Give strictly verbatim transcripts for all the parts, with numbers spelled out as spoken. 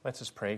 Let us pray.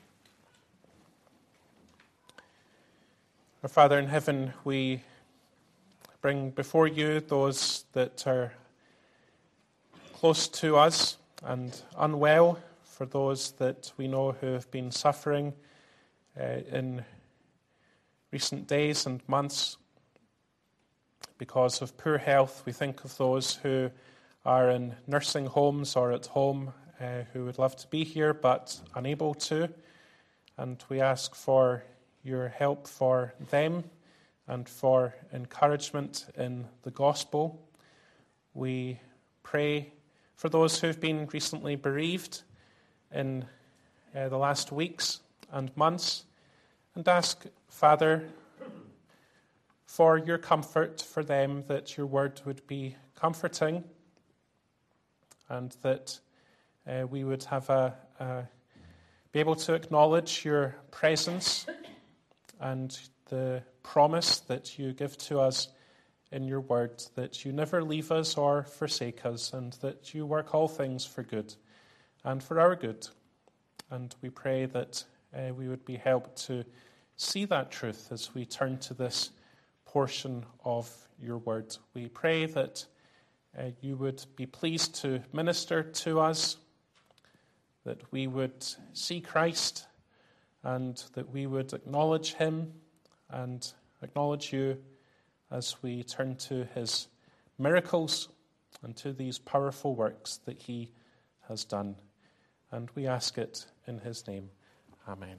Our Father in heaven, we bring before you those that are close to us and unwell, for those that we know who have been suffering uh, in recent days and months because of poor health. We think of those who are in nursing homes or at home uh, who would love to be here but unable to. And we ask for your help for them and for encouragement in the gospel. We pray for those who have been recently bereaved in uh, the last weeks and months, and ask, Father, for your comfort for them, that your word would be comforting, and that uh, we would have a, a be able to acknowledge your presence and the promise that you give to us in your word, that you never leave us or forsake us, and that you work all things for good and for our good. And we pray that uh, we would be helped to see that truth as we turn to this portion of your word. We pray that uh, you would be pleased to minister to us, that we would see Christ, and that we would acknowledge him and acknowledge you as we turn to his miracles and to these powerful works that he has done. And we ask it in his name. Amen.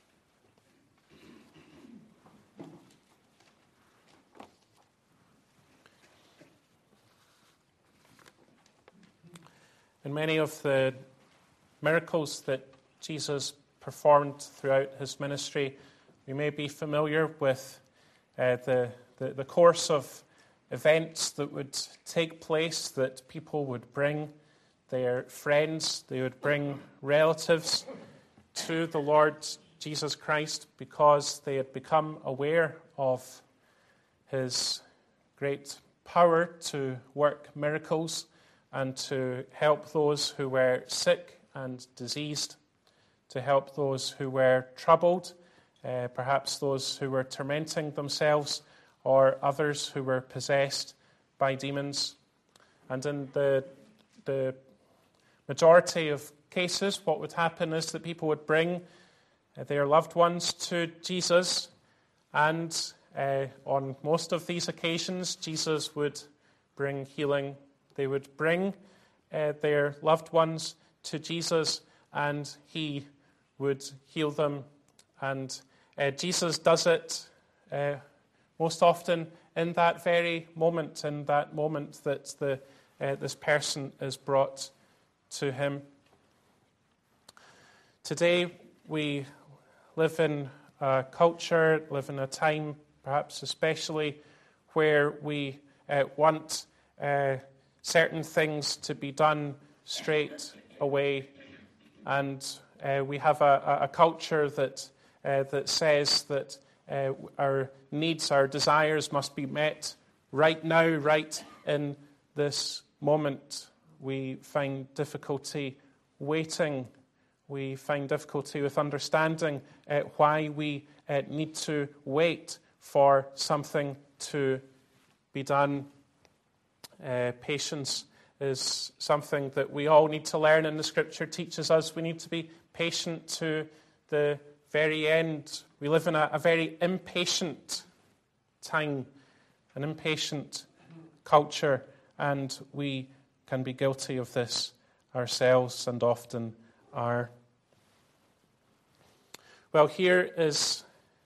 In many of the miracles that Jesus performed throughout his ministry, we may be familiar with uh, the, the, the course of events that would take place, that people would bring their friends, they would bring relatives to the Lord Jesus Christ because they had become aware of his great power to work miracles and to help those who were sick and diseased, to help those who were troubled, uh, perhaps those who were tormenting themselves, or others who were possessed by demons. And in the, the majority of cases, what would happen is that people would bring uh, their loved ones to Jesus, and uh, on most of these occasions, Jesus would bring healing. They would bring uh, their loved ones to Jesus, and he would heal them. And uh, Jesus does it uh, most often in that very moment, in that moment that the uh, this person is brought to him. Today, we live in a culture, live in a time, perhaps especially, where we uh, want uh, certain things to be done straight away. And uh, we have a, a culture that uh, that says that uh, our needs, our desires must be met right now, right in this moment. We find difficulty waiting. We find difficulty with understanding uh, why we uh, need to wait for something to be done. Uh, patience is something that we all need to learn, and the Scripture teaches us we need to be patient to the very end. We live in a, a very impatient time, an impatient culture, and we can be guilty of this ourselves, and often are. Well, here is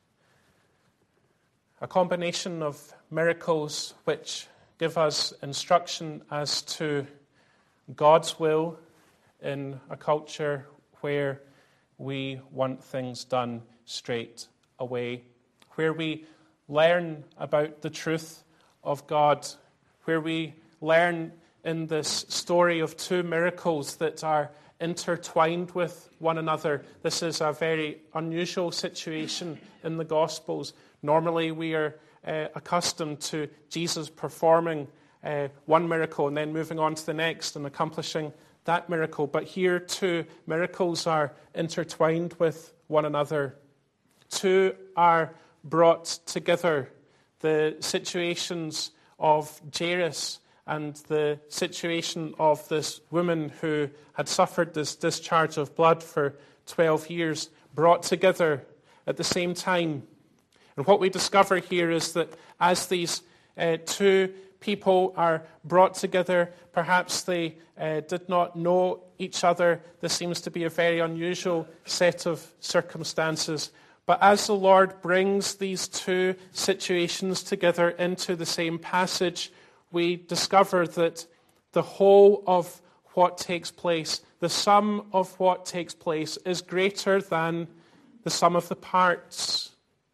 a combination of miracles which give us instruction as to God's will in a culture where we want things done straight away, where we learn about the truth of God, where we learn in this story of two miracles that are intertwined with one another. This is a very unusual situation in the Gospels. Normally we are uh, accustomed to Jesus performing uh, one miracle and then moving on to the next and accomplishing that miracle. But here too, miracles are intertwined with one another. Two are brought together. The situations of Jairus and the situation of this woman who had suffered this discharge of blood for twelve years, brought together at the same time. And what we discover here is that as these uh, two people are brought together, perhaps they uh, did not know each other. This seems to be a very unusual set of circumstances. But as the Lord brings these two situations together into the same passage, we discover that the whole of what takes place, the sum of what takes place, is greater than the sum of the parts.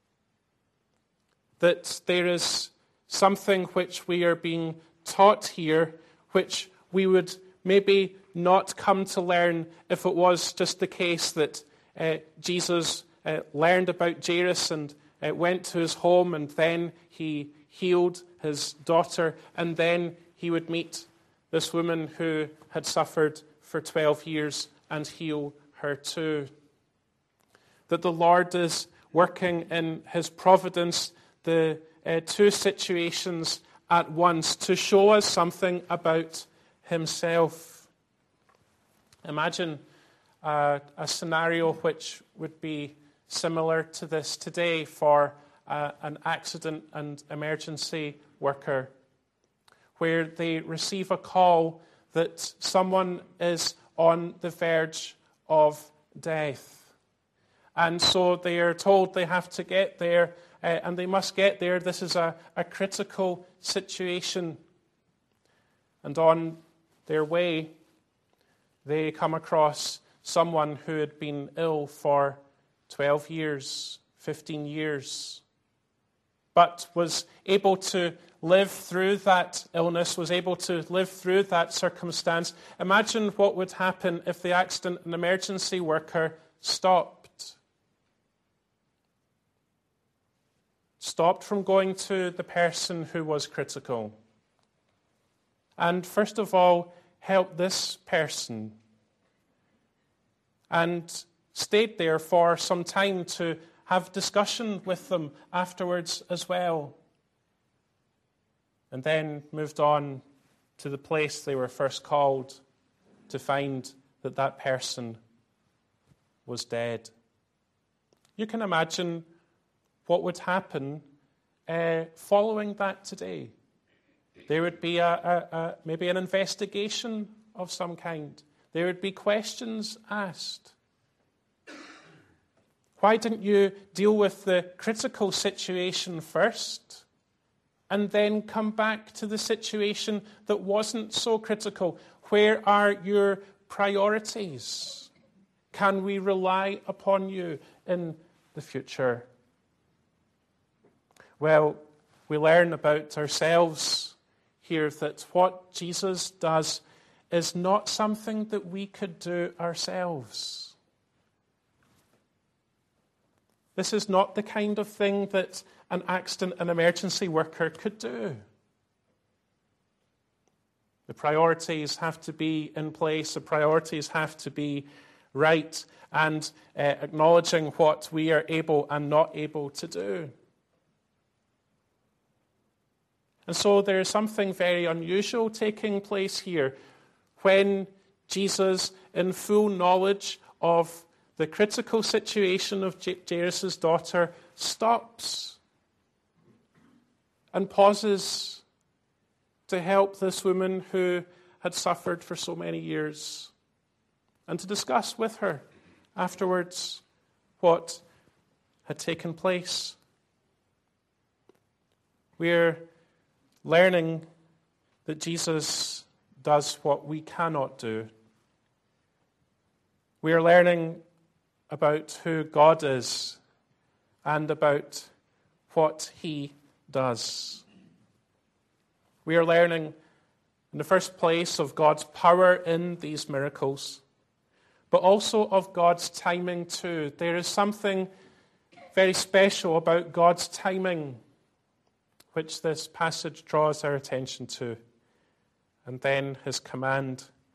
That there is something which we are being taught here, which we would maybe not come to learn if it was just the case that uh, Jesus uh, learned about Jairus and uh, went to his home, and then he healed his daughter, and then he would meet this woman who had suffered for twelve years and heal her too. That the Lord is working in his providence the uh, two situations at once to show us something about himself. Imagine uh, a scenario which would be similar to this today for uh, an accident and emergency worker, where they receive a call that someone is on the verge of death. And so they are told they have to get there, uh, and they must get there. This is a, a critical situation. And on their way, they come across someone who had been ill for twelve years, fifteen years, but was able to live through that illness, was able to live through that circumstance. Imagine what would happen if the accident and emergency worker stopped. Stopped from going to the person who was critical. And first of all, helped this person. And stayed there for some time to have discussion with them afterwards as well. And then moved on to the place they were first called to find that that person was dead. You can imagine what would happen uh, following that today. There would be a, a, a, maybe an investigation of some kind. There would be questions asked. Why didn't you deal with the critical situation first and then come back to the situation that wasn't so critical? Where are your priorities? Can we rely upon you in the future? Well, we learn about ourselves here that what Jesus does is not something that we could do ourselves. This is not the kind of thing that an accident and emergency worker could do. The priorities have to be in place. The priorities have to be right, and uh, acknowledging what we are able and not able to do. And so there is something very unusual taking place here when Jesus, in full knowledge of the critical situation of Jairus' daughter, stops and pauses to help this woman who had suffered for so many years and to discuss with her afterwards what had taken place. We're learning that Jesus does what we cannot do. We are learning about who God is and about what he does. We are learning, in the first place, of God's power in these miracles, but also of God's timing too. There is something very special about God's timing, which this passage draws our attention to, and then his command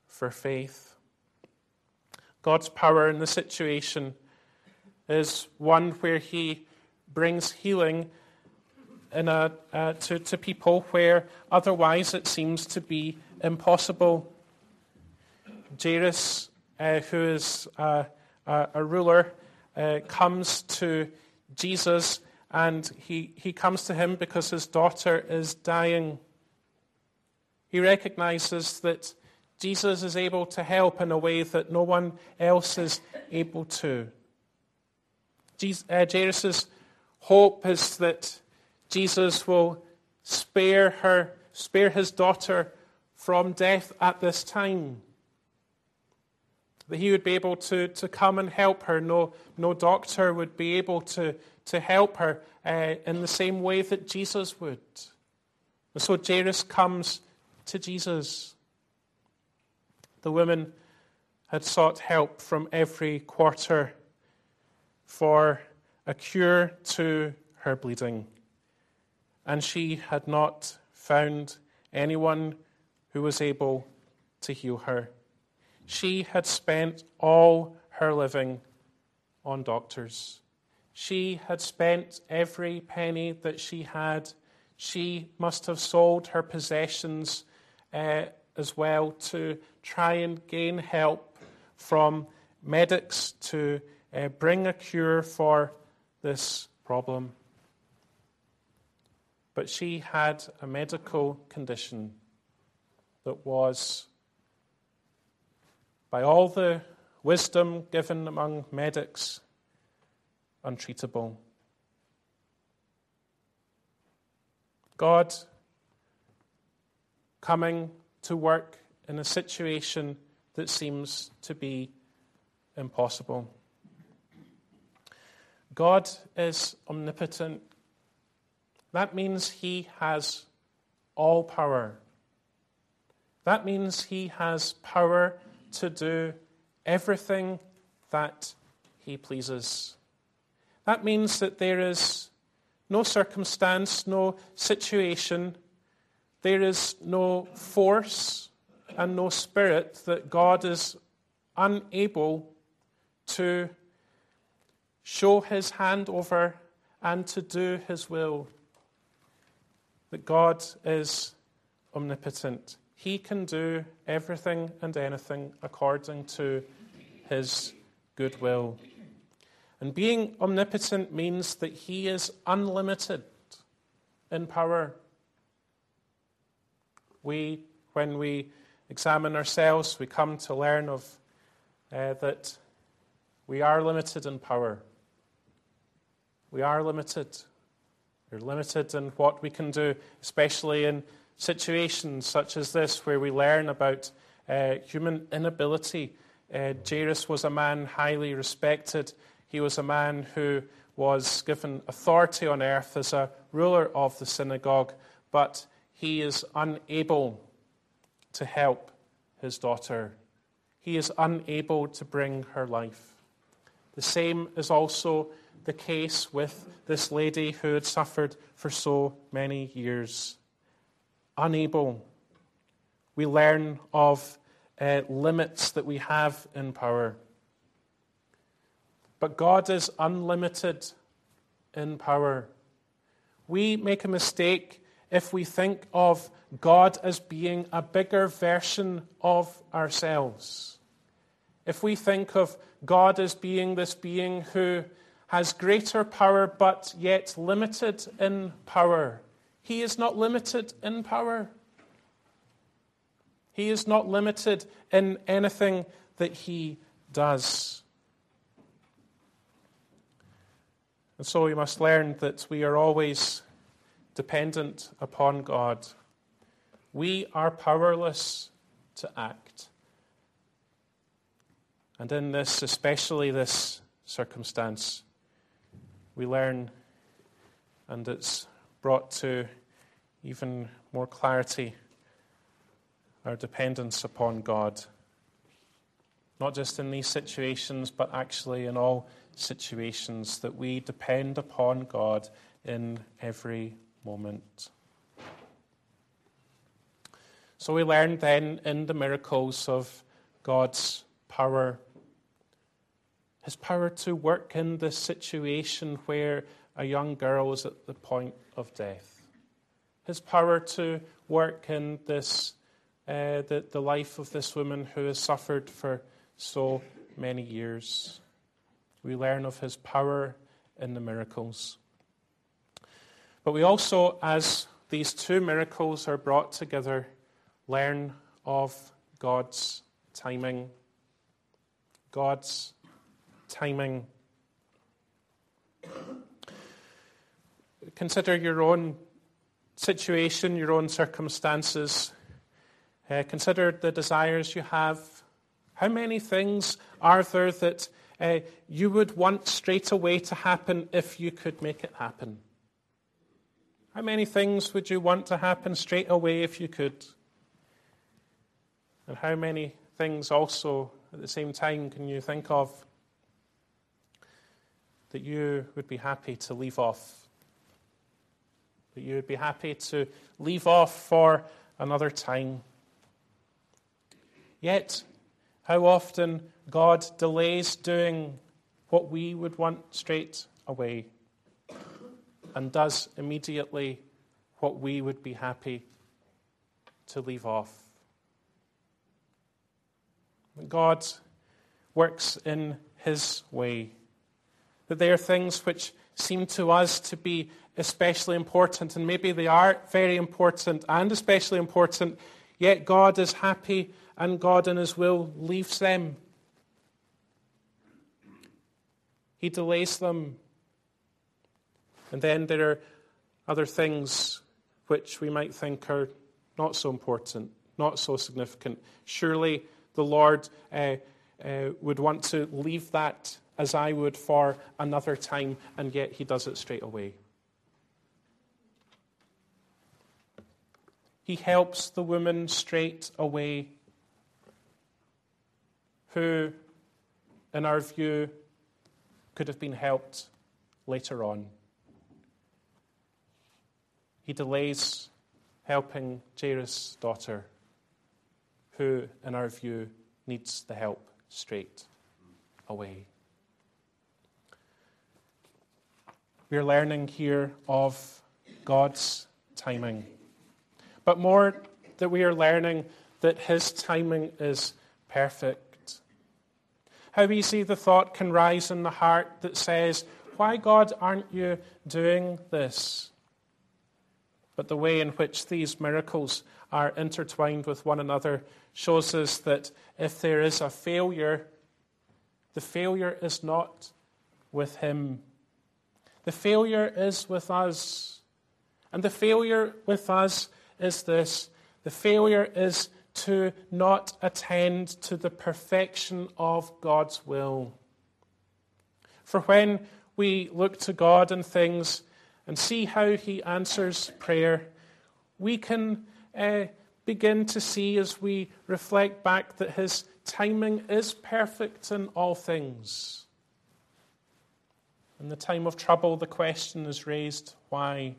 for faith. God's power in the situation is one where he brings healing in a, uh, to, to people where otherwise it seems to be impossible. Jairus, uh, who is uh, a, a ruler, uh, comes to Jesus, and he, he comes to him because his daughter is dying. He recognizes that Jesus is able to help in a way that no one else is able to. Jesus, uh, Jairus' hope is that Jesus will spare her, spare his daughter from death at this time. That he would be able to, to come and help her. No, no doctor would be able to, to help her uh, in the same way that Jesus would. And so Jairus comes to Jesus. The woman had sought help from every quarter for a cure to her bleeding, and she had not found anyone who was able to heal her. She had spent all her living on doctors. She had spent every penny that she had. She must have sold her possessions uh, as well to try and gain help from medics to uh, bring a cure for this problem. But she had a medical condition that was, by all the wisdom given among medics, untreatable. God coming to work in a situation that seems to be impossible. God is omnipotent. That means he has all power. That means he has power to do everything that he pleases. That means that there is no circumstance, no situation, there is no force and no spirit that God is unable to show his hand over and to do his will. That God is omnipotent. He can do everything and anything according to his good will. And being omnipotent means that he is unlimited in power. We, when we examine ourselves, we come to learn of uh, that we are limited in power. We are limited. We're limited in what we can do, especially in situations such as this where we learn about uh, human inability. Uh, Jairus was a man highly respected. He was a man who was given authority on earth as a ruler of the synagogue, but he is unable to help his daughter. He is unable to bring her life. The same is also the case with this lady who had suffered for so many years. Unable. We learn of uh, limits that we have in power. But God is unlimited in power. We make a mistake if we think of God as being a bigger version of ourselves. If we think of God as being this being who has greater power but yet limited in power. He is not limited in power. He is not limited in anything that he does. And so we must learn that we are always dependent upon God. We are powerless to act. And in this, especially this circumstance, we learn, and it's brought to even more clarity, our dependence upon God. Not just in these situations, but actually in all situations, that we depend upon God in every moment. So we learn then in the miracles of God's power. His power to work in this situation where a young girl is at the point of death. His power to work in this, uh, the, the life of this woman who has suffered for so many years. We learn of his power in the miracles. But we also, as these two miracles are brought together, learn of God's timing. God's timing. Consider your own situation, your own circumstances. Uh, consider the desires you have. How many things are there that uh, you would want straight away to happen if you could make it happen? How many things would you want to happen straight away if you could? And how many things also at the same time can you think of that you would be happy to leave off? That you would be happy to leave off for another time? Yet, how often God delays doing what we would want straight away and does immediately what we would be happy to leave off. God works in his way. That there are things which seem to us to be especially important, and maybe they are very important and especially important, yet God is happy and God in his will leaves them. He delays them. And then there are other things which we might think are not so important, not so significant. Surely the Lord uh, uh, would want to leave that as I would for another time, and yet he does it straight away. He helps the woman straight away, who, in our view, could have been helped later on. He delays helping Jairus' daughter, who, in our view, needs the help straight away. We are learning here of God's timing. But more, that we are learning that his timing is perfect. How easy the thought can rise in the heart that says, why, God, aren't you doing this? But the way in which these miracles are intertwined with one another shows us that if there is a failure, the failure is not with him. The failure is with us. And the failure with us is this. The failure is to not attend to the perfection of God's will. For when we look to God in things and see how he answers prayer, we can uh, begin to see as we reflect back that his timing is perfect in all things. In the time of trouble, the question is raised, why?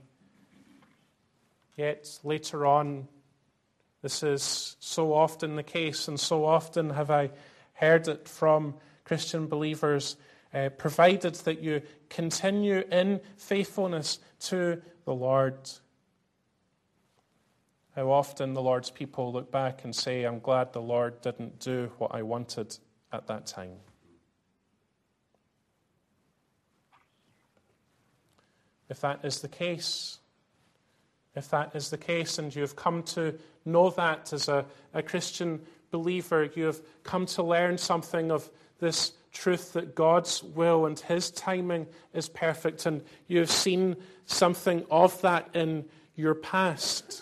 Yet later on, this is so often the case, and so often have I heard it from Christian believers, uh, provided that you continue in faithfulness to the Lord. How often the Lord's people look back and say, I'm glad the Lord didn't do what I wanted at that time. If that is the case, if that is the case and you have come to know that as a, a Christian believer, you have come to learn something of this truth that God's will and his timing is perfect, and you have seen something of that in your past,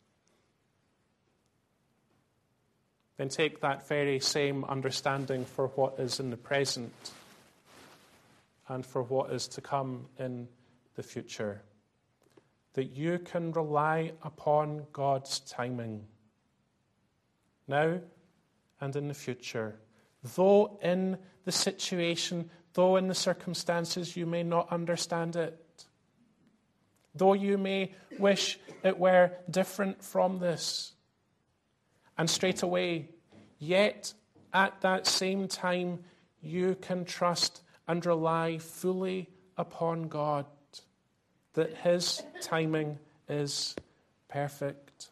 then take that very same understanding for what is in the present and for what is to come in the future. That you can rely upon God's timing now and in the future. Though in the situation, though in the circumstances you may not understand it, though you may wish it were different from this, And straight away, yet at that same time, you can trust and rely fully upon God, that his timing is perfect.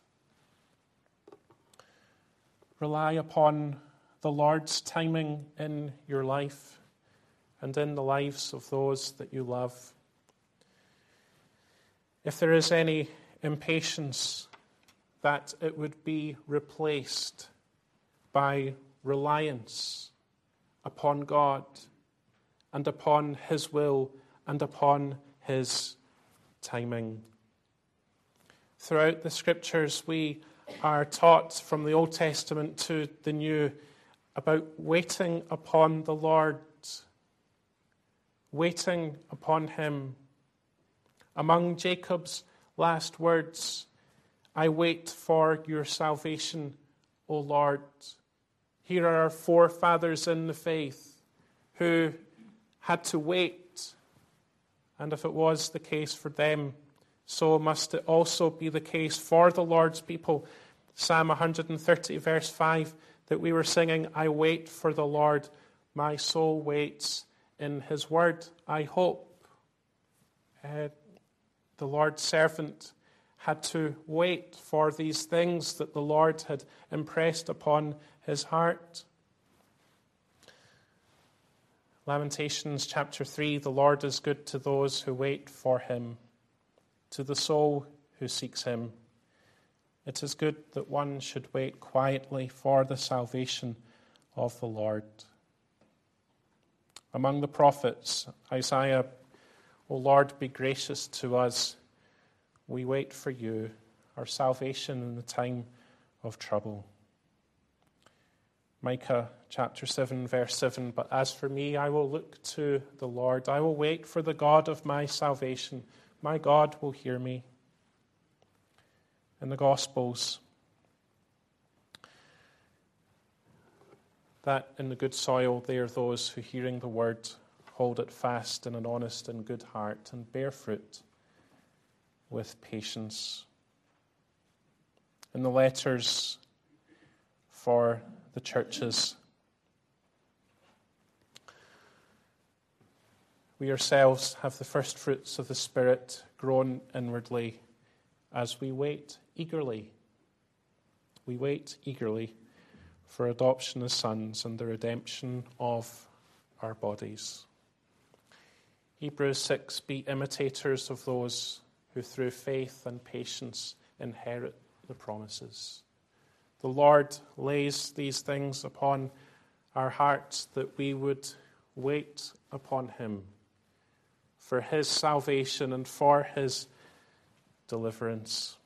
Rely upon the Lord's timing in your life and in the lives of those that you love. If there is any impatience, that it would be replaced by reliance upon God and upon his will and upon his timing. Throughout the scriptures, we are taught from the Old Testament to the New about waiting upon the Lord, waiting upon him. Among Jacob's last words, I wait for your salvation, O Lord. Here are our forefathers in the faith who had to wait. And if it was the case for them, so must it also be the case for the Lord's people. Psalm one hundred thirty, verse five, that we were singing, I wait for the Lord, my soul waits in his word. I hope. Uh, the Lord's servant had to wait for these things that the Lord had impressed upon his heart. Lamentations chapter three, the Lord is good to those who wait for him, to the soul who seeks him. It is good that one should wait quietly for the salvation of the Lord. Among the prophets, Isaiah, O Lord, be gracious to us. We wait for you, our salvation in the time of trouble. Micah chapter seven, verse seven, but as for me, I will look to the Lord. I will wait for the God of my salvation. My God will hear me. In the Gospels, that in the good soil they are those who, hearing the word, hold it fast in an honest and good heart and bear fruit with patience. In the letters for the churches, we ourselves have the first fruits of the Spirit grown inwardly as we wait eagerly. We wait eagerly for adoption as sons and the redemption of our bodies. Hebrews six, be imitators of those who through faith and patience inherit the promises. The Lord lays these things upon our hearts that we would wait upon him for his salvation and for his deliverance.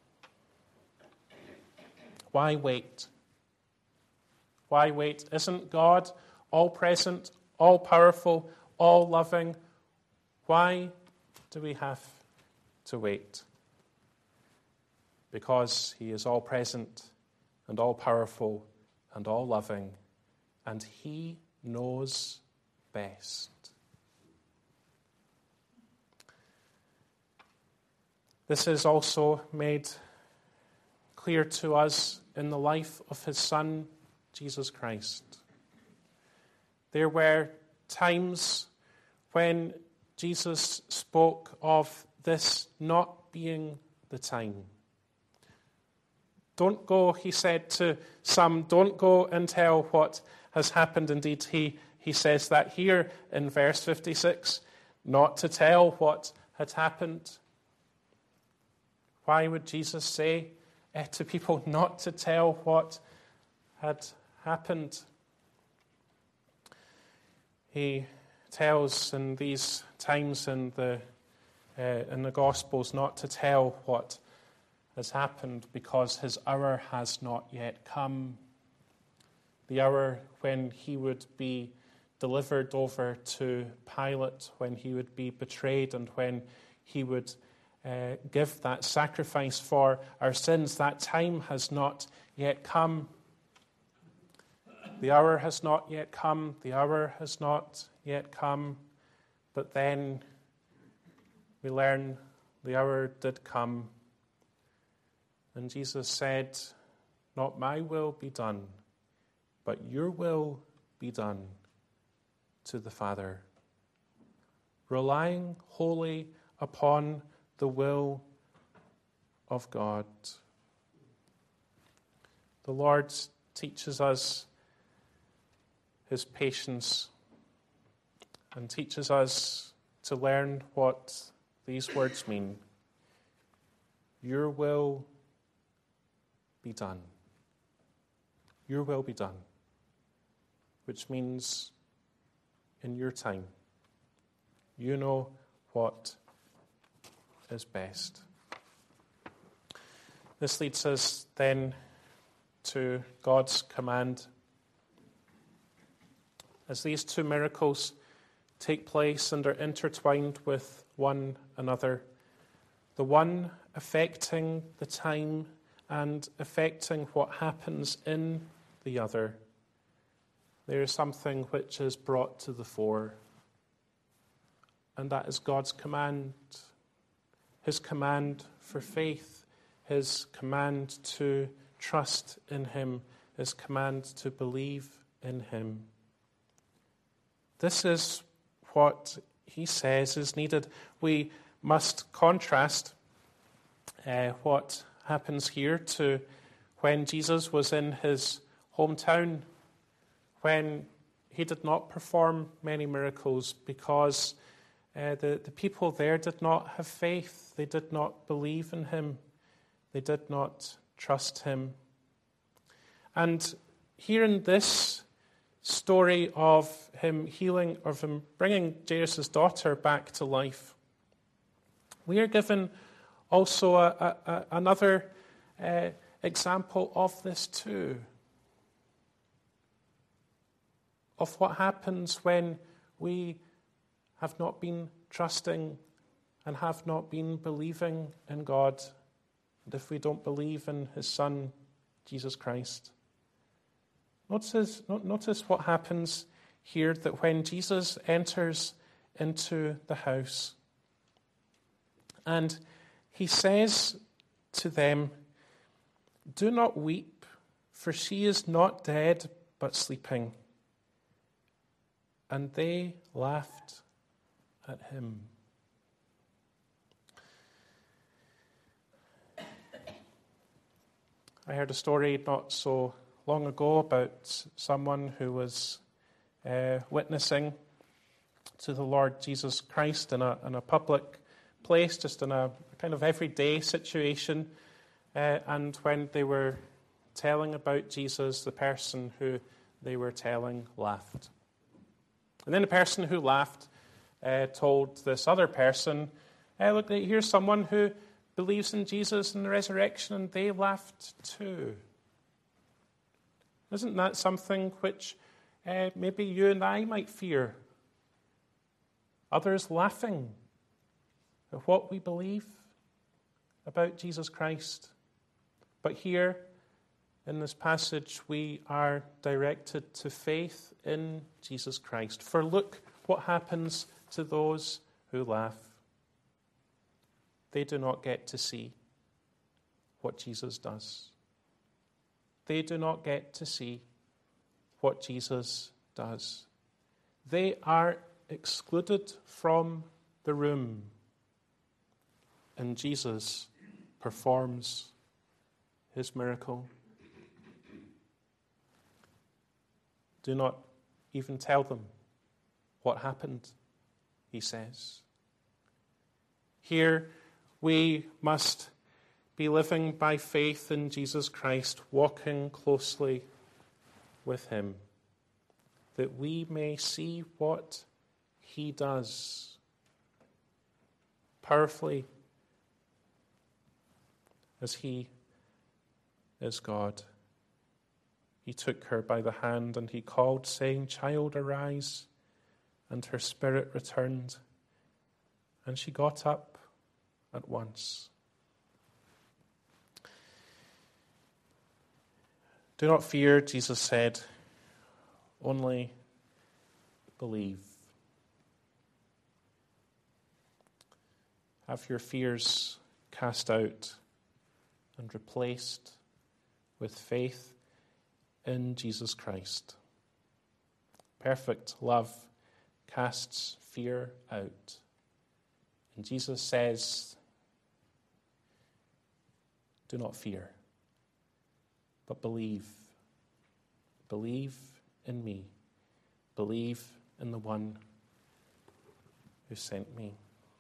Why wait? Why wait? Isn't God all present, all powerful, all loving? Why do we have to wait? Because he is all present and all powerful and all loving, and he knows best. This is also made clear to us in the life of his Son, Jesus Christ. There were times when Jesus spoke of this not being the time. Don't go, he said to some, don't go and tell what has happened. Indeed, he, he says that here in verse fifty-six, not to tell what had happened. Why would Jesus say uh, to people not to tell what had happened? He tells in these times in the uh, in the Gospels not to tell what has happened because his hour has not yet come. The hour when he would be delivered over to Pilate, when he would be betrayed, and when he would uh, give that sacrifice for our sins. That time has not yet come. The hour has not yet come. The hour has not yet come. But then we learn the hour did come. And Jesus said not my will be done, but your will be done, to the Father, relying wholly upon the will of God. The Lord teaches us his patience and teaches us to learn what these words mean. Your will be done. Your will be done, which means in your time. You know what is best. This leads us then to God's command. As these two miracles take place and are intertwined with one another, the one affecting the time and affecting what happens in the other, there is something which is brought to the fore, and that is God's command, his command for faith, his command to trust in him, his command to believe in him. This is what he says is needed. We must contrast uh, what happens here to when Jesus was in his hometown, when he did not perform many miracles because uh, the, the people there did not have faith. They did not believe in him. They did not trust him. And here in this story of him healing, of him bringing Jairus' daughter back to life, we are given also a, a, a, another uh, example of this too, of what happens when we have not been trusting and have not been believing in God, and if we don't believe in his Son, Jesus Christ. Notice, notice what happens here, that when Jesus enters into the house and he says to them, "Do not weep, for she is not dead, but sleeping." And they laughed at him. I heard a story not so long ago about someone who was uh, witnessing to the Lord Jesus Christ in a, in a public place, just in a kind of everyday situation. Uh, and when they were telling about Jesus, the person who they were telling laughed. And then the person who laughed uh, told this other person, uh, look, here's someone who believes in Jesus and the resurrection, and they laughed too. Isn't that something which uh, maybe you and I might fear? Others laughing at what we believe about Jesus Christ. But here, in this passage, we are directed to faith in Jesus Christ. For look what happens to those who laugh. They do not get to see what Jesus does. They do not get to see what Jesus does. They are excluded from the room, and Jesus performs his miracle. Do not even tell them what happened, he says. Here we must be living by faith in Jesus Christ, walking closely with him, that we may see what he does powerfully, as he is God. He took her by the hand and he called, saying, "Child, arise." And her spirit returned, and she got up at once. Do not fear, Jesus said, only believe. Have your fears cast out and replaced with faith in Jesus Christ. Perfect love casts fear out. And Jesus says, do not fear, but believe. Believe in me. Believe in the one who sent me.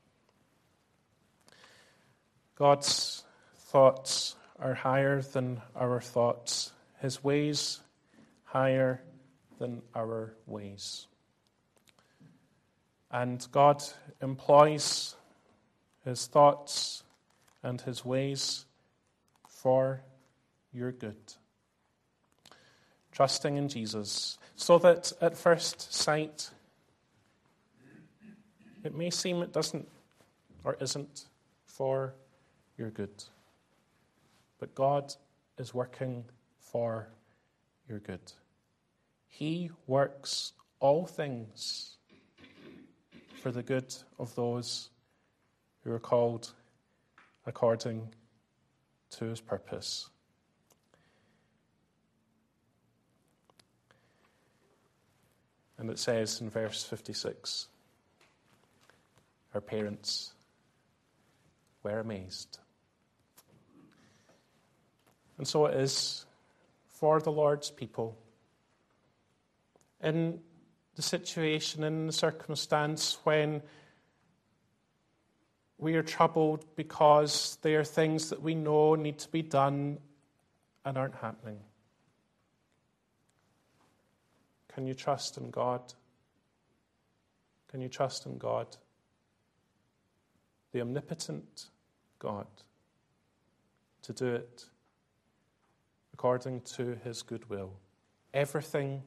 God's thoughts are higher than our thoughts, his ways higher than our ways. And God employs his thoughts and his ways for your good. Trusting in Jesus, so that at first sight it may seem it doesn't or isn't for your good. But God is working for your good. He works all things for the good of those who are called according to his purpose. And it says in verse fifty-six, our parents were amazed. And so it is for the Lord's people. In the situation, in the circumstance when we are troubled because there are things that we know need to be done and aren't happening. Can you trust in God? Can you trust in God? The omnipotent God, to do it according to his good will. Everything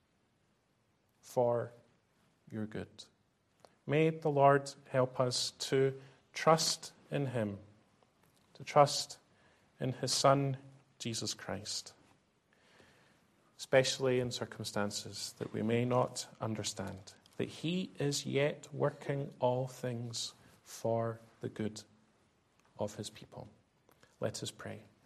for your good. May the Lord help us to trust in him, to trust in his Son, Jesus Christ, especially in circumstances that we may not understand, that he is yet working all things for the good of his people. Let us pray.